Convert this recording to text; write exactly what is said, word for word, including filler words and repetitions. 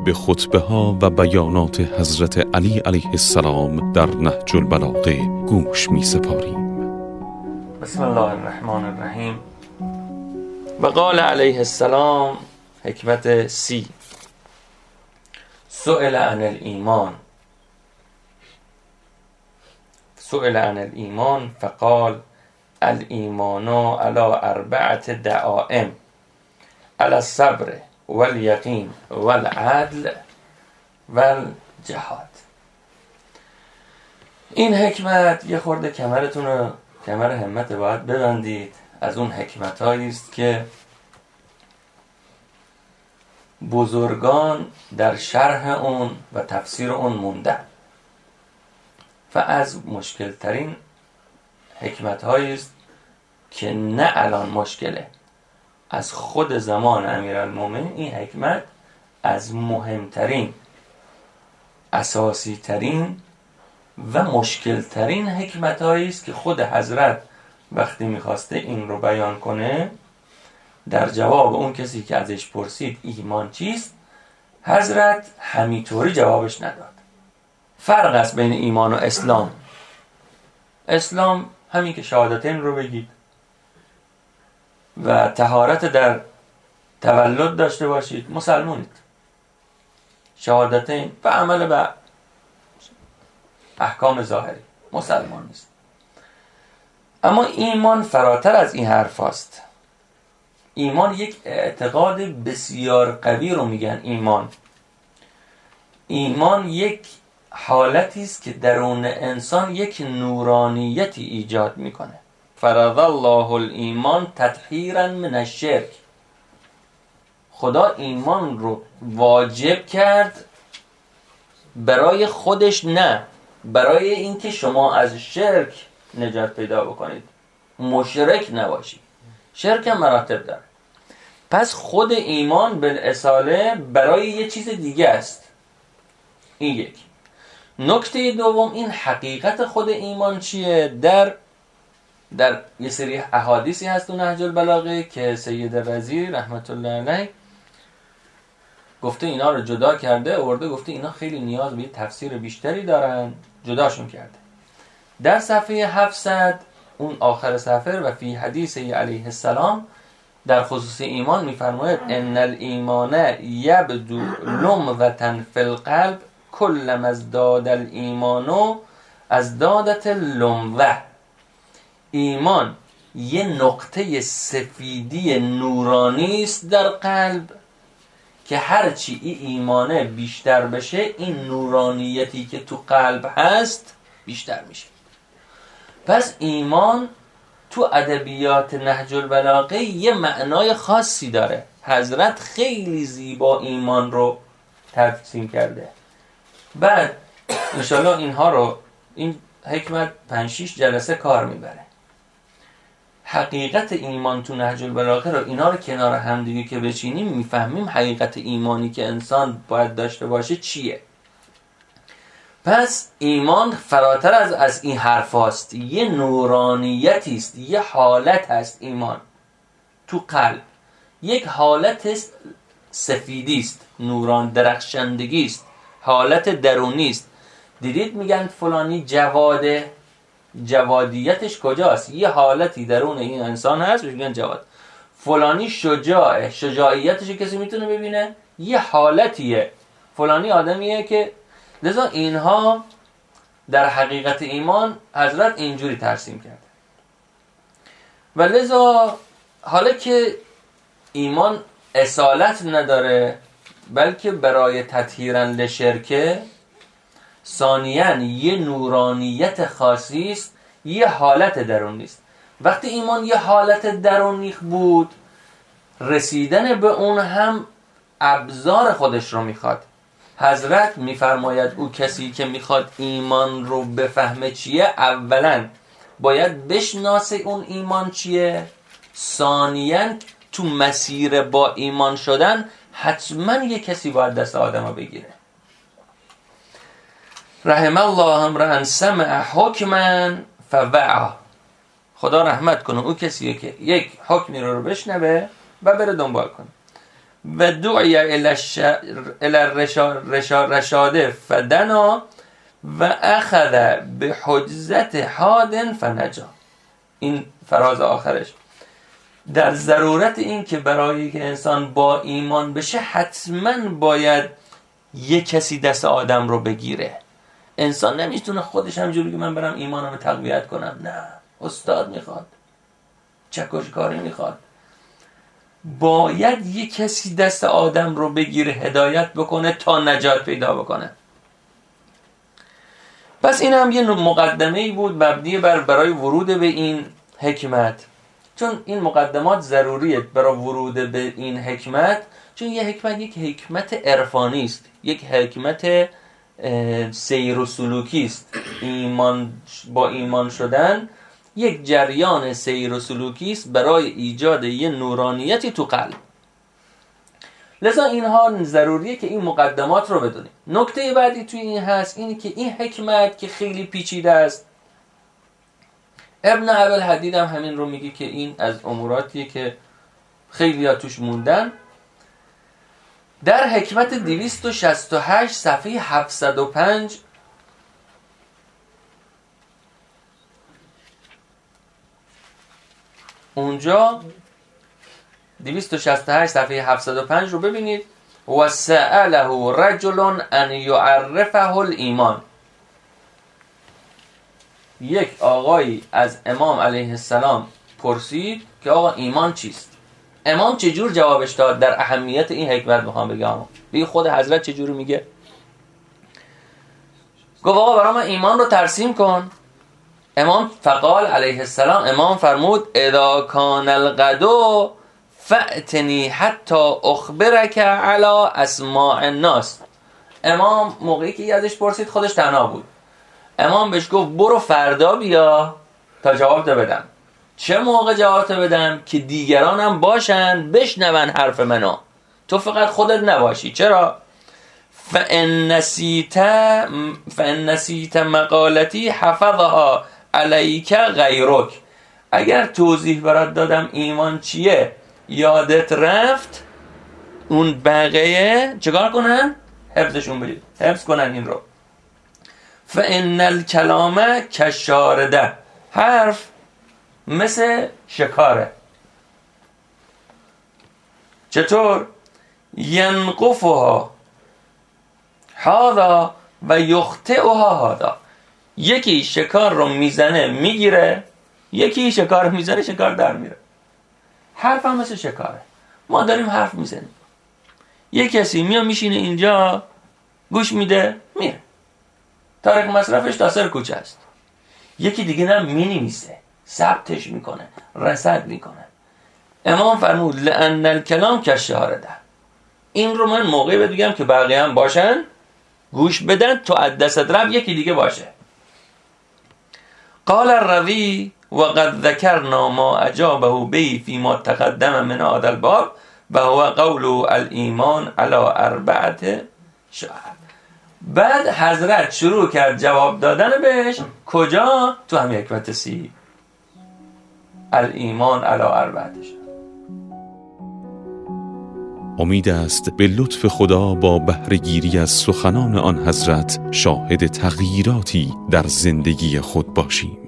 به خطبه ها و بیانات حضرت علی علیه السلام در نهج البلاغه گوش می سپاریم. بسم الله الرحمن الرحیم. و قال علیه السلام، حکمت سی: سئل عن الایمان سئل عن الایمان فقال الایمان علی اربعة دعائم، علی الصبر والیقین والعدل والجهاد. این حکمت یه خورده کمرتون رو، کمر همت باید ببندید. از اون حکمت هایی است که بزرگان در شرح اون و تفسیر اون مونده و از مشکل ترین حکمت هایی است که نه الان مشکله، از خود زمان امیرالمومنین این حکمت از مهمترین، اساسی ترین و مشکل ترین حکمت هایی است که خود حضرت وقتی میخواسته این رو بیان کنه، در جواب اون کسی که ازش پرسید ایمان چیست، حضرت همینطوری جوابش نداد. فرق است بین ایمان و اسلام. اسلام همین که شهادتین رو بگید و طهارت در تولد داشته باشید، مسلمانید. شهادتین و عمل به احکام ظاهری، مسلمان نیست. اما ایمان فراتر از این حرف است. ایمان یک اعتقاد بسیار قوی رو میگن ایمان. ایمان یک حالتی است که درون انسان یک نورانیتی ایجاد میکنه. فرض الله الایمان تطهیرا من الشرک. خدا ایمان رو واجب کرد برای خودش، نه برای اینکه شما از شرک نجات پیدا بکنید، مشرک نباشید. شرک هم مراتب داره. پس خود ایمان بالاصاله برای یه چیز دیگه است. این یک. نکته دوم، این حقیقت خود ایمان چیه؟ در در یه سری احادیثی هست تو نهج البلاغه که سید رضی رحمت الله علیه گفته اینا رو جدا کرده، آورده گفته اینا خیلی نیاز به تفسیر بیشتری دارن، جداشون کرده. در صفحه هفتصد اون آخر صفحه و فی حدیث علیه السلام در خصوص ایمان میفرماید ان الایمان یبدو لمضة فی القلب کلما ازداد الایمان ازدادت اللمضة. ایمان یه نقطه سفیدی نورانی است در قلب که هرچی این ایمانه بیشتر بشه، این نورانیتی که تو قلب هست بیشتر میشه. پس ایمان تو ادبیات نهج البلاغه یه معنای خاصی داره. حضرت خیلی زیبا ایمان رو ترسیم کرده. بعد انشالله اینها رو، این حکمت پنج شیش جلسه کار میبره. حقیقت ایمان تو نهج البلاغه رو، اینا رو کنار هم دیگه که بچینیم میفهمیم حقیقت ایمانی که انسان باید داشته باشه چیه. پس ایمان فراتر از از این حرف هست. یه نورانیتی است، یه حالت هست. ایمان تو قلب یک حالت است، سفیدی است، نوران درخشندگی است، حالت درونی است. دیدید میگن فلانی جواده، جوادیتش کجاست؟ یه حالتی درون این انسان هست میگن جواد. فلانی شجاعه، شجاعیتش کسی میتونه ببینه؟ یه حالتیه. فلانی آدمیه که، لذا اینها در حقیقت ایمان حضرت اینجوری ترسیم کرده. و لذا حالا که ایمان اصالت نداره بلکه برای تطهیرا لشرکه، ثانیاً یه نورانیت خاصی است، یه حالت درونی است. وقتی ایمان یه حالت درونی بود، رسیدن به اون هم ابزار خودش رو میخواد. حضرت میفرماید او کسی که میخواد ایمان رو بفهمه چیه، اولا باید بشناسه اون ایمان چیه، ثانیاً تو مسیر با ایمان شدن حتما یه کسی باید دست آدم رو بگیره. رحم الله امرأ سمع حکما فوعی. خدا رحمت کنه او کسیه که یک حکمی رو بشنوه و بره دنبال کنه. و دعی الى الرشاد فدنا و اخذ به حجزت حاد فنجا. این فراز آخرش در ضرورت این که برای که انسان با ایمان بشه حتما باید یک کسی دست آدم رو بگیره. انسان نمیتونه خودش همجوری که من برم ایمانم رو تقویت کنم، نه، استاد میخواد، چکش کاری میخواد. باید یک کسی دست آدم رو بگیره، هدایت بکنه تا نجات پیدا بکنه. پس این هم یه مقدمه‌ای بود مبنی بر برای ورود به این حکمت، چون این مقدمات ضروریه برای ورود به این حکمت، چون یه حکمت یک حکمت عرفانی است، یک حکمت سیر و سلوکی است. ایمان با ایمان شدن یک جریان سیر و سلوکی است برای ایجاد یه نورانیتی تو قلب. لذا اینها ضروریه که این مقدمات رو بدونیم. نکته بعدی توی این هست اینی که این حکمت که خیلی پیچیده است، ابن ابوالحدید هم همین رو میگه که این از اموراتیه که خیلی ها توش موندن. در حکمت دویست و شصت و هشت صفحه هفتصد و پنج اونجا دویست و شصت و هشت صفحه هفتصد و پنج رو ببینید. و سأله رجل ان یعرفه الایمان. یک آقایی از امام علیه السلام پرسید که آقا ایمان چیست؟ امام چجور جوابش داد؟ در اهمیت این حکمت میخوام بگم. بگی خود حضرت چجور میگه؟ گفت آقا برای من ایمان رو ترسیم کن. امام فقال علیه السلام، امام فرمود اذا کان الغدو فأتنی حتی اخبرک علی اسماء الناس. امام موقعی که یادش پرسید خودش تنها بود، امام بهش گفت برو فردا بیا تا جواب ده بدم. چه موقع جواب ده بدم؟ که دیگرانم باشن بشنون حرف منو، تو فقط خودت نباشی. چرا؟ فان نسیت فان نسیت مقالتی حفظها علیک غیرک. اگر توضیح برات دادم ایمان چیه یادت رفت، اون بقیه چیکار کنن؟ حفظشون بدید، حفظ کنن این رو. فان الکلام کشارده. حرف مثل شکاره. چطور؟ ینقفها هذا و یخطئها هذا. یکی شکار رو میزنه میگیره، یکی شکار میزنه شکار در میره. حرف هم مثل شکاره. ما داریم حرف میزنیم، یک کسی میاد میشینه اینجا گوش میده میره، تاریخ مصرفش تا سر کوچه است. یکی دیگه نه مینویسه، ثبتش میکنه، رصد میکنه. امام فرمود لأن الکلام کالشهاده. این رو من موقعی بهت بگم که بقیه هم باشن گوش بدن، تو از دست رفت یکی دیگه باشه. قال الروی وقد ذكرنا ما اجابه به فيما تقدم من هذا الباب وهو قول الايمان على اربعه شعب. بعد حضرت شروع کرد جواب دادن بهش. کجا؟ تو هم حکمت سی، الایمان علی اربعه شعب. امید است به لطف خدا با بهره‌گیری از سخنان آن حضرت شاهد تغییراتی در زندگی خود باشیم.